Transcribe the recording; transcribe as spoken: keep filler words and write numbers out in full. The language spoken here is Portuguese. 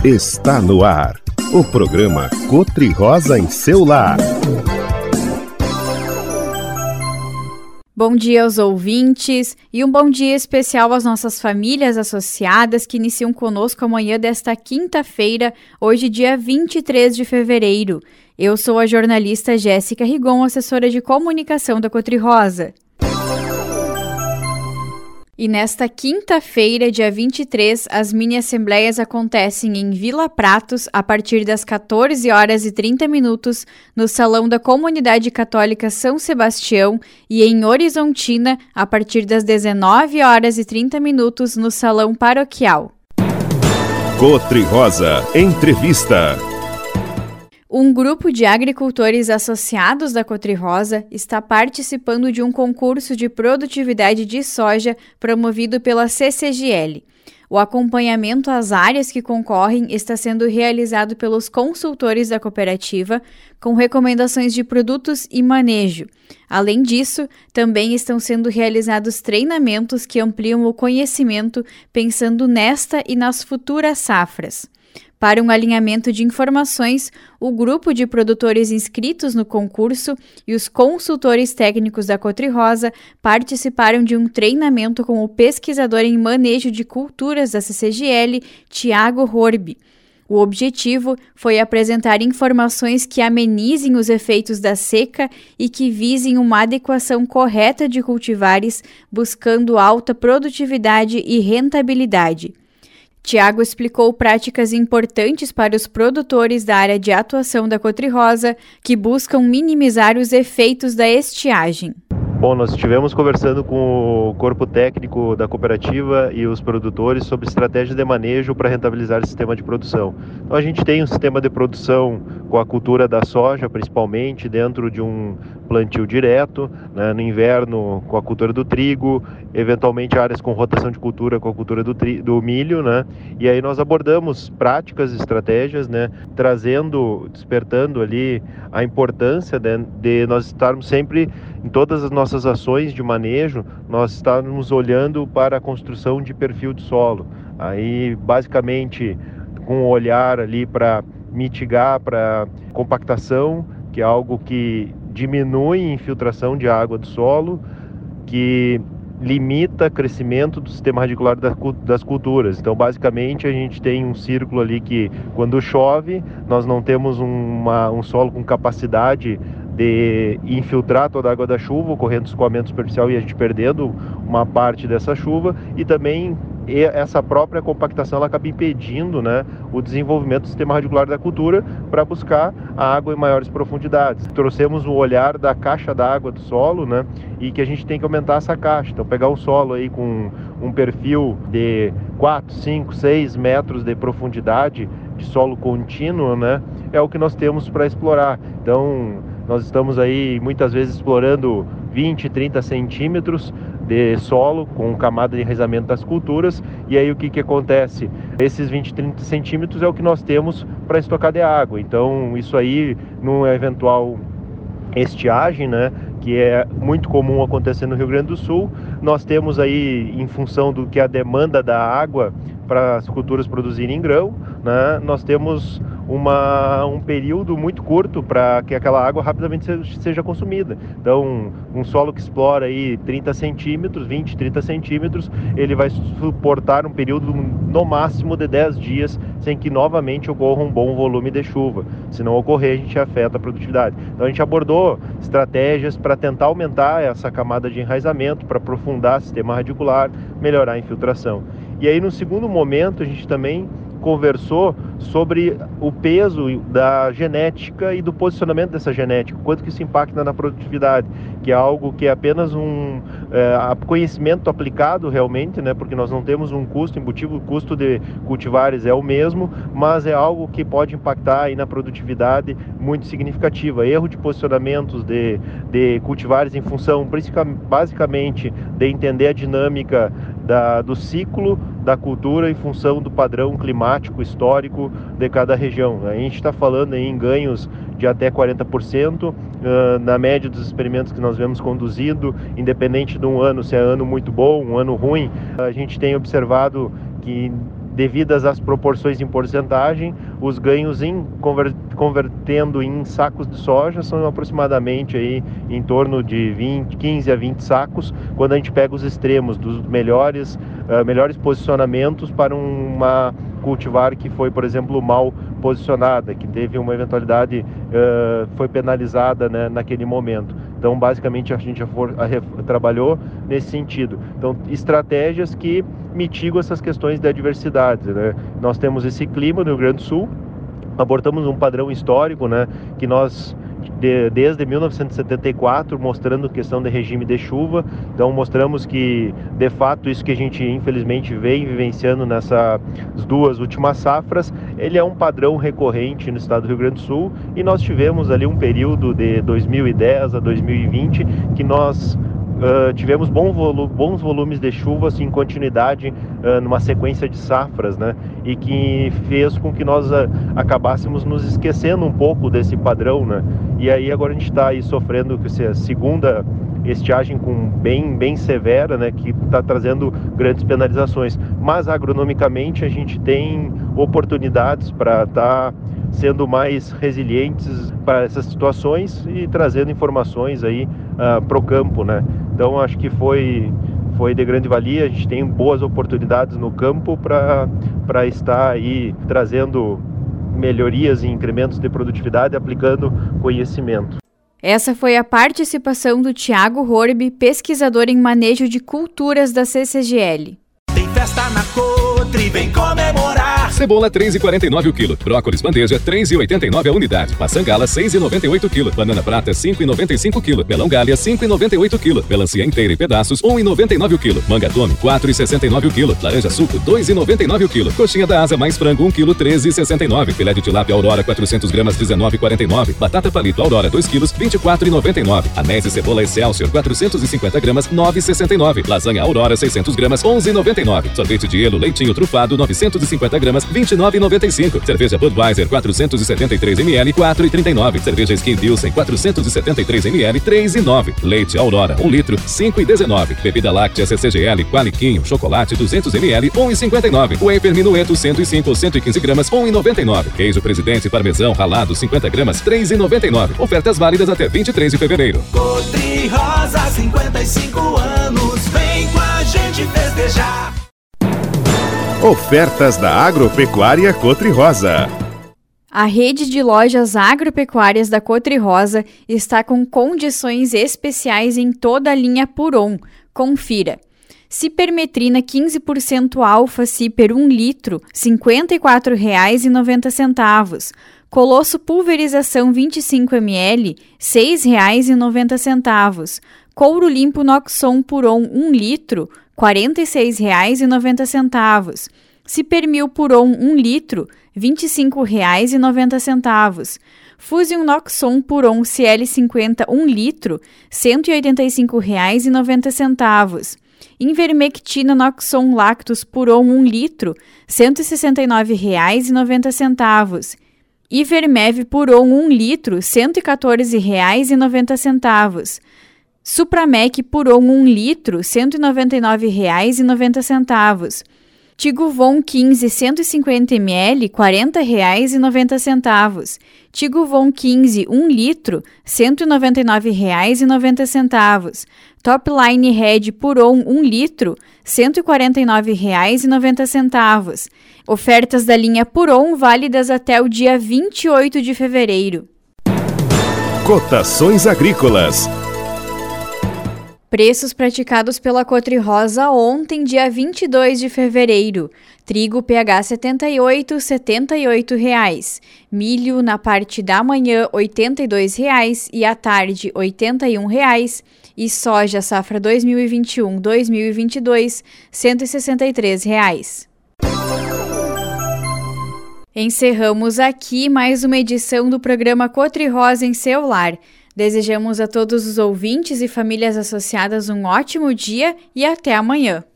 Está no ar, o programa Cotri-Rosa em seu lar. Bom dia aos ouvintes e um bom dia especial às nossas famílias associadas que iniciam conosco amanhã desta quinta-feira, hoje dia vinte e três de fevereiro. Eu sou a jornalista Jéssica Rigon, assessora de comunicação da Cotri-Rosa. E nesta quinta-feira, dia vinte e três, as mini-assembleias acontecem em Vila Pratos a partir das quatorze horas e trinta minutos no Salão da Comunidade Católica São Sebastião e em Horizontina a partir das dezenove horas e trinta minutos no Salão Paroquial. Cotri-Rosa Entrevista. Um grupo de agricultores associados da Cotri-Rosa está participando de um concurso de produtividade de soja promovido pela C C G L. O acompanhamento às áreas que concorrem está sendo realizado pelos consultores da cooperativa, com recomendações de produtos e manejo. Além disso, também estão sendo realizados treinamentos que ampliam o conhecimento, pensando nesta e nas futuras safras. Para um alinhamento de informações, o grupo de produtores inscritos no concurso e os consultores técnicos da Cotri-Rosa participaram de um treinamento com o pesquisador em manejo de culturas da C C G L, Tiago Horbi. O objetivo foi apresentar informações que amenizem os efeitos da seca e que visem uma adequação correta de cultivares, buscando alta produtividade e rentabilidade. Tiago explicou práticas importantes para os produtores da área de atuação da Cotri-Rosa, que buscam minimizar os efeitos da estiagem. Bom, nós estivemos conversando com o corpo técnico da cooperativa e os produtores sobre estratégias de manejo para rentabilizar o sistema de produção. Então a gente tem um sistema de produção com a cultura da soja, principalmente dentro de um plantio direto, né, no inverno com a cultura do trigo, eventualmente áreas com rotação de cultura com a cultura do, tri, do milho, né, e aí nós abordamos práticas, estratégias, né, trazendo, despertando ali a importância de, de nós estarmos sempre em todas as nossas ações de manejo, nós estamos olhando para a construção de perfil de solo. Aí, basicamente, com um olhar ali para mitigar, para compactação, que é algo que diminui a infiltração de água do solo, que limita o crescimento do sistema radicular das culturas. Então, basicamente, a gente tem um círculo ali que, quando chove, nós não temos uma, um solo com capacidade de infiltrar toda a água da chuva, ocorrendo escoamento superficial e a gente perdendo uma parte dessa chuva, e também essa própria compactação ela acaba impedindo, né, o desenvolvimento do sistema radicular da cultura para buscar a água em maiores profundidades. Trouxemos o olhar da caixa d'água do solo, né, e que a gente tem que aumentar essa caixa. Então, pegar um solo aí com um perfil de quatro, cinco, seis metros de profundidade de solo contínuo, né, é o que nós temos para explorar. Então, nós estamos aí muitas vezes explorando vinte, trinta centímetros de solo com camada de enraizamento das culturas, e aí o que, que acontece? Esses vinte, trinta centímetros é o que nós temos para estocar de água. Então, isso aí, numa eventual estiagem, né, que é muito comum acontecer no Rio Grande do Sul, nós temos aí, em função do que é a demanda da água para as culturas produzirem grão, né, nós temos uma, um período muito curto para que aquela água rapidamente seja, seja consumida. Então, um solo que explora aí trinta centímetros, vinte, trinta centímetros, ele vai suportar um período no máximo de dez dias sem que novamente ocorra um bom volume de chuva. Se não ocorrer, a gente afeta a produtividade. Então, a gente abordou estratégias para tentar aumentar essa camada de enraizamento, para aprofundar o sistema radicular, melhorar a infiltração. E aí, no segundo momento, a gente também conversou sobre o peso da genética e do posicionamento dessa genética, quanto que isso impacta na produtividade, que é algo que é apenas um é, conhecimento aplicado realmente, né, porque nós não temos um custo embutido, o custo de cultivares é o mesmo, mas é algo que pode impactar aí na produtividade muito significativa. Erro de posicionamentos de, de cultivares em função, basicamente, de entender a dinâmica da, do ciclo da cultura em função do padrão climático histórico de cada região. A gente está falando aí em ganhos de até quarenta por cento, uh, na média dos experimentos que nós vemos conduzido, independente de um ano, se é ano muito bom, um ano ruim, a gente tem observado que devidas às proporções em porcentagem, os ganhos em conver, convertendo em sacos de soja são aproximadamente aí em torno de vinte, quinze a vinte sacos, quando a gente pega os extremos dos melhores, uh, melhores posicionamentos para uma cultivar que foi, por exemplo, mal posicionada, que teve uma eventualidade, uh, foi penalizada, né, naquele momento. Então, basicamente, a gente já for, a, a, trabalhou nesse sentido. Então, estratégias que mitigam essas questões de adversidades, né? Nós temos esse clima no Rio Grande do Sul, abortamos um padrão histórico, né, que nós, de, desde mil novecentos e setenta e quatro, mostrando questão de regime de chuva. Então, mostramos que, de fato, isso que a gente, infelizmente, vem vivenciando nessas duas últimas safras, ele é um padrão recorrente no estado do Rio Grande do Sul, e nós tivemos ali um período de dois mil e dez a dois mil e vinte que nós Uh, tivemos bom volu bons volumes de chuvas em continuidade, uh, numa sequência de safras, né? E que fez com que nós uh, acabássemos nos esquecendo um pouco desse padrão, né? E aí agora a gente está aí sofrendo a segunda estiagem com bem, bem severa, né? Que está trazendo grandes penalizações. Mas agronomicamente a gente tem oportunidades para estar tá sendo mais resilientes para essas situações e trazendo informações aí uh, para o campo, né? Então acho que foi, foi de grande valia. A gente tem boas oportunidades no campo para para estar aí trazendo melhorias e incrementos de produtividade, aplicando conhecimento. Essa foi a participação do Thiago Horby, pesquisador em manejo de culturas da C C G L. Tem festa na Cotri, vem comemorar. Cebola três reais e quarenta e nove o quilo. Brócolis bandeja três reais e oitenta e nove a unidade. Maçã gala seis reais e noventa e oito o quilo. Banana prata cinco reais e noventa e cinco o quilo. Melão galha cinco reais e noventa e oito o quilo. Melancia inteira em pedaços um real e noventa e nove o quilo. Manga tome quatro reais e sessenta e nove o quilo. Laranja suco dois reais e noventa e nove o quilo. Coxinha da asa mais frango um quilo treze reais e sessenta e nove. Filé de tilápia Aurora quatrocentos gramas dezenove reais e quarenta e nove. Batata palito Aurora dois quilos vinte e quatro reais e noventa e nove. Anéis e cebola Excelsior quatrocentos e cinquenta gramas nove reais e sessenta e nove. Lasanha Aurora seiscentos gramas onze reais e noventa e nove. Sorvete de Elo leitinho trufado novecentos e cinquenta gramas vinte e nove reais e noventa e cinco. Cerveja Budweiser quatrocentos e setenta e três mililitros quatro reais e trinta e nove. Cerveja Skin Pilsen quatrocentos e setenta e três mililitros três reais e nove. Leite Aurora um litro cinco reais e dezenove. Bebida láctea C C G L Qualiquinho chocolate duzentos mililitros um real e cinquenta e nove. Wafer Minueto cento e cinco ou cento e quinze gramas um real e noventa e nove. Queijo Presidente Parmesão ralado cinquenta gramas três reais e noventa e nove. Ofertas válidas até vinte e três de fevereiro. Cotri Rosa cinquenta e cinco anos, vem com a gente festejar. Ofertas da Agropecuária Cotri Rosa. A rede de lojas agropecuárias da Cotri Rosa está com condições especiais em toda a linha Puron. Confira. Cipermetrina quinze por cento alfa Ciper um litro, cinquenta e quatro reais e noventa centavos. Colosso pulverização vinte e cinco mililitros, seis reais e noventa centavos. Couro limpo Noxon Puron um litro, quarenta e seis reais e noventa centavos. Cipermil Puron um litro, vinte e cinco reais e noventa centavos. Fusion Noxon Puron C L cinquenta um litro, cento e oitenta e cinco reais e noventa centavos. Invermectina Noxon Lactus Puron um litro, cento e sessenta e nove reais e noventa centavos. Ivermev Puron um litro, cento e quatorze reais e noventa centavos. Supramec Puron um litro, cento e noventa e nove reais e noventa centavos. Tiguvon quinze, cento e cinquenta mililitros, quarenta reais e noventa centavos. Tiguvon quinze, um litro, cento e noventa e nove reais e noventa centavos. Topline Red Puron um litro, cento e quarenta e nove reais e noventa centavos. Ofertas da linha Puron válidas até o dia vinte e oito de fevereiro. Cotações agrícolas. Preços praticados pela Cotri Rosa ontem, dia vinte e dois de fevereiro. Trigo P H setenta e oito, setenta e oito reais. Milho na parte da manhã, oitenta e dois reais e à tarde, oitenta e um reais. E soja safra dois mil e vinte e um, dois mil e vinte e dois, cento e sessenta e três reais. Encerramos aqui mais uma edição do programa Cotri Rosa em seu lar. Desejamos a todos os ouvintes e famílias associadas um ótimo dia e até amanhã.